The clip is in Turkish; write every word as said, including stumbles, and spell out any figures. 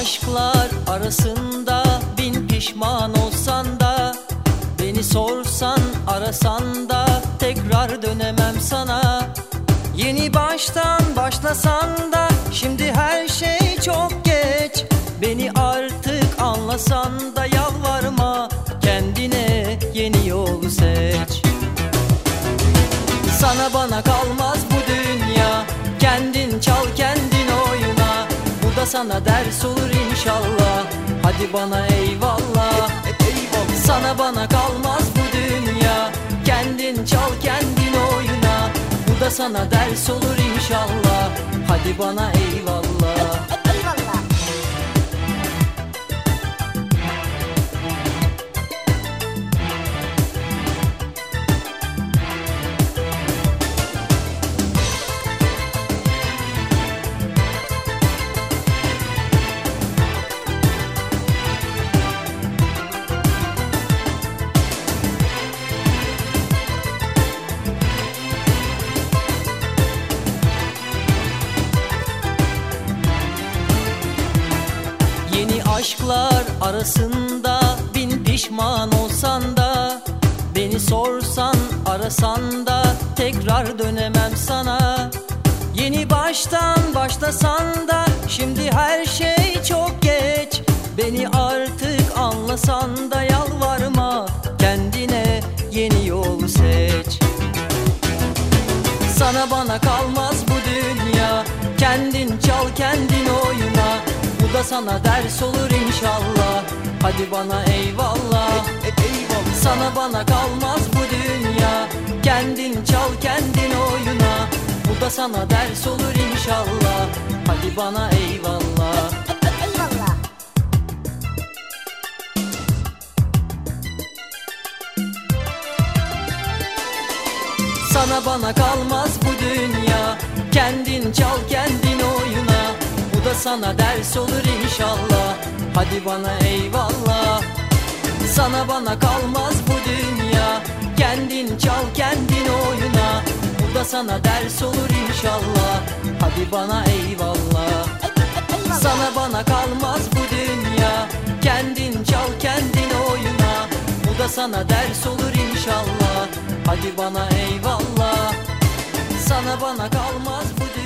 aşklar arasında bin pişman olsan da, beni sorsan arasan da tekrar dönemem sana. Yeni baştan başlasan da şimdi her şey çok geç. Beni artık anlasan da yalvarma, kendine yeni yolu seç. Sana bana kalmaz bu dünya, kendin çal kendin oyna. Bu da sana ders olur inşallah, hadi bana eyvallah. Sana bana kalmaz bu dünya, kendin çal kendin oyna. Bu da sana ders olur inşallah, hadi bana eyvallah. Yeni aşklar arasında bin pişman olsan da, beni sorsan arasan da tekrar dönemem sana. Yeni baştan başlasan da şimdi her şey çok geç. Beni artık anlasan da yalvarma, kendine yeni yolu seç. Sana bana kalmaz bu dünya, kendin çal kendin oyna. Bu da sana ders olur inşallah, hadi bana eyvallah. Sana bana kalmaz bu dünya, kendin çal kendin oyna. Bu da sana ders olur inşallah, hadi bana eyvallah. Sana bana kalmaz bu dünya, kendin çal kendin oyna. Bu da sana ders olur inşallah, hadi bana eyvallah. Sana bana kalmaz bu dünya, kendin çal kendin oyna. Bu da sana ders olur inşallah, hadi bana eyvallah. Sana bana kalmaz bu dünya, kendin çal kendin oyna. Bu da sana ders olur inşallah, hadi bana eyvallah. Sana bana kalmaz bu dünya.